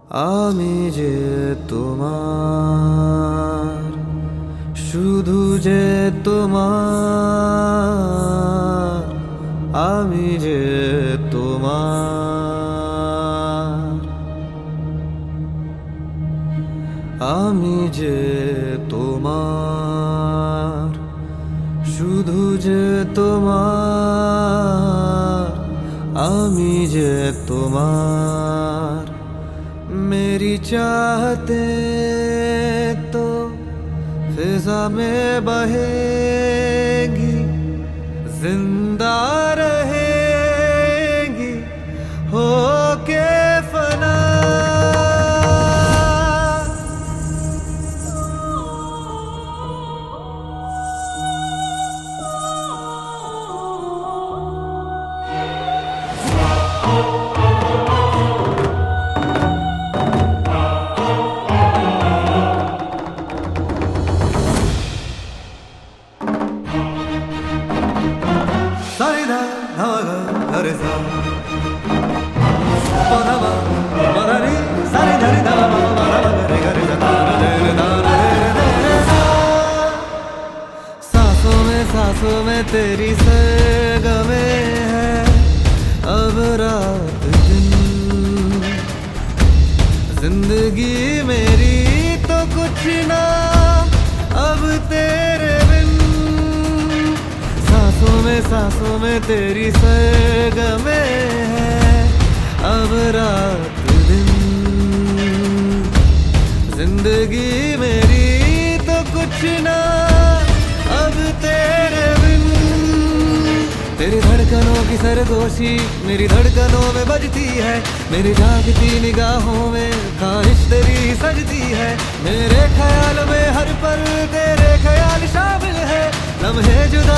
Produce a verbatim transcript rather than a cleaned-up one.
আমি যে তোমার, শুধু যে তোমার, আমি যে তোমার, আমি যে তোমার, শুধু যে তোমার, আমি যে তোমার। मेरी चाहते तो फिजा में बहेगी, जिंदा रहेगी होके फना। सांसों में सांसों में तेरी सरगमे है अब रात दिन, जिंदगी मेरी तो कुछ ना अब तेरे बिन। सांसों में सांसों में तेरी सरगमे है अब रात दिन, जिंदगी मेरी तो कुछ ना अब तेरे बिन। तेरी धड़कनों की सरगोशी मेरी धड़कनों में बजती है, मेरी जागती निगाहों में ख्वाहिश तेरी सजती है। मेरे ख्याल में हर पल तेरे ख्याल शामिल है, लम्हे जुदा